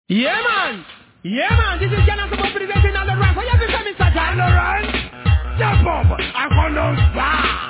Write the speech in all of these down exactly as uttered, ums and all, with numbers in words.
Yeah, man. Yeah, man. This is Jonathan Boy presenting on the run. What you have to say, mister John? On the run. Jump up. I'm gonna fly.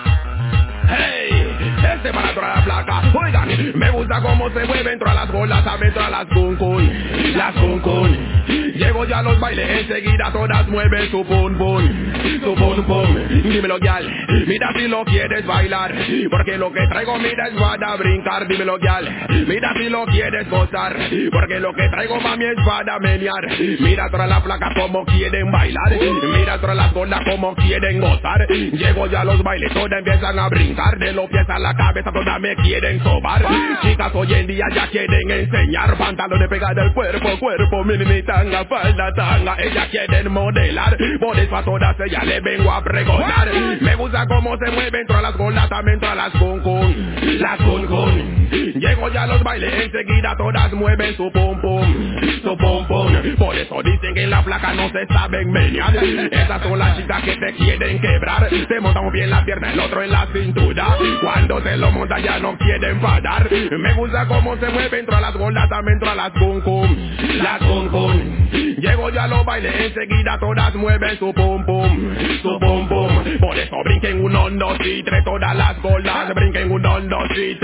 Hey, este para toda la placa. Oigan, me gusta cómo se mueve entre las bolas, adentro a las cuncun, las cuncun. Llego ya a los bailes, enseguida todas mueven su pum pum, su pum pum. Dímelo, gal, mira si lo quieres bailar, porque lo que traigo, mira, es para brincar. Dímelo, gal, mira si lo quieres gozar, porque lo que traigo, mami, es para menear. Mira toda la placa como quieren bailar, mira todas las bolas como quieren gozar. Llego ya a los bailes, todas empiezan a brincar, de los pies a la cabeza todas me quieren sobar. Chicas hoy en día ya quieren enseñar, pantalones pegados al cuerpo, cuerpo, mini tanga, falda, tanga. Ellas quieren modelar, por eso a todas ellas les vengo a pregonar. Me gusta cómo se mueven todas las bolas, también todas las cuncun, las cuncun. Llego ya a los bailes, enseguida todas mueven su pum pum, su pum pum. Por eso dicen que en la placa no se saben menear. Esas son las chicas que te quieren quebrar. Se montan bien la pierna, el otro en la cintura. Cuando se lo monta ya no quieren parar. Me gusta cómo se mueven todas las bolas, también todas las cuncun, las cuncun. Llego ya a los bailes, enseguida todas mueven su pum pum, su pum pum. Por eso brinquen uno, dos y tres, todas las bolas. Brinquen uno, dos y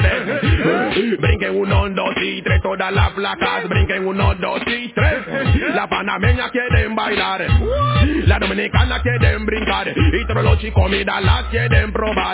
tres. Brinquen uno, dos y tres, todas las placas. Brinquen uno, dos y tres. La panameña quieren bailar, la dominicana quieren brincar, y todos los chicos mira las quieren probar.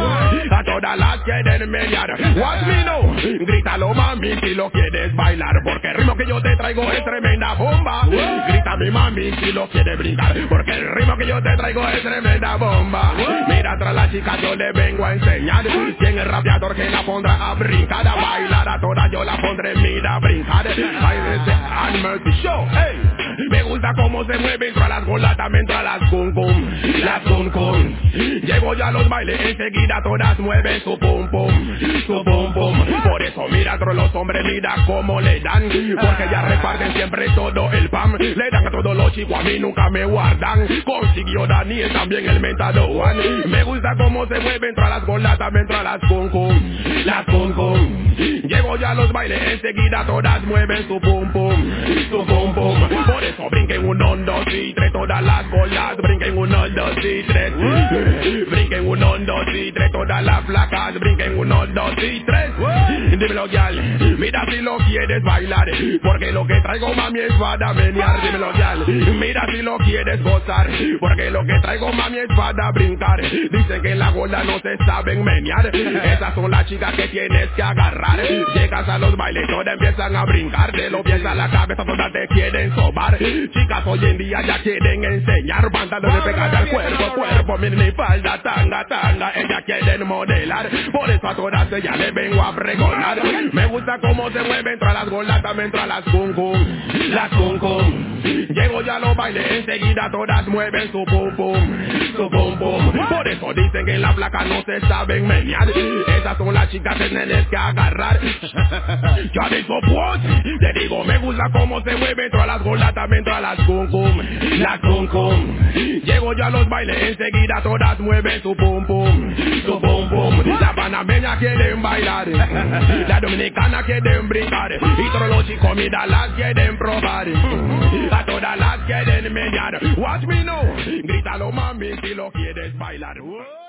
A todas las quieren menear. Watch me know, grítalo mami si lo quieres bailar, porque el ritmo que yo te traigo es tremenda bomba. Grita mi mami si lo quieres brincar, porque el ritmo que yo te traigo es tremenda bomba. Mira tras la chica yo le vengo a enseñar, quien es rapeador que la pondrá a brincar, a bailar a todas yo la pondré, mira a brincar. Ay, ese Animal Show, hey. Me gusta cómo se mueven todas las bolas, también todas las cuncun, las cuncun. Llego ya a los bailes, enseguida todas mueven su pum pum, su pum pum. Por eso mira todos los hombres, mira cómo le dan, porque ya reparten siempre todo el pan. Le dan a todos los chicos, a mí nunca me guardan. Consiguió Daniel también el mentado Juan. Me gusta cómo se mueven todas las bolas, también todas las cuncun, las cuncun. Llego ya a los bailes, enseguida todas mueven su pum pum, su pum pum. Por eso brinquen uno, dos y tres, todas las bolas. Brinquen uno, dos y tres. Brinquen uno, dos y tres, todas las placas. Brinquen uno, dos y tres. Dímelo, gal, mira si lo quieres bailar, porque lo que traigo, mami, es para menear. Dímelo, gal, mira si lo quieres gozar, porque lo que traigo, mami, es para brincar. Dicen que en la bola no se saben menear. Esas son las chicas que tienes que agarrar. Llegas a los bailes, todas empiezan a brincar, de los pies a la cabeza todas te quieren sobar. Chicas hoy en día ya quieren enseñar, pantalones pegados al cuerpo, cuerpo, mini falda, tanga, tanga. Ellas quieren modelar, por eso a todas ellas les vengo a pregonar. Me gusta cómo se mueven todas las bolas, también todas las cuncun, las cuncun. Llego ya a los bailes, enseguida todas mueven su pum pum, su pum pum. Por eso dicen que en la placa no se saben menear. Esas son las chicas que tienes que agarrar. Yo aviso pues, te digo, me gusta cómo se mueven todas las bolas, también todas las cuncun, las cuncun. Llego ya a los bailes, enseguida todas mueven su pum pum, su pum pum. La panameña quieren bailar, la dominicana quieren brincar, y todos los chicos mira las quieren probar. A todas las quieren menear. Watch me know, grítalo mami si lo quieres bailar.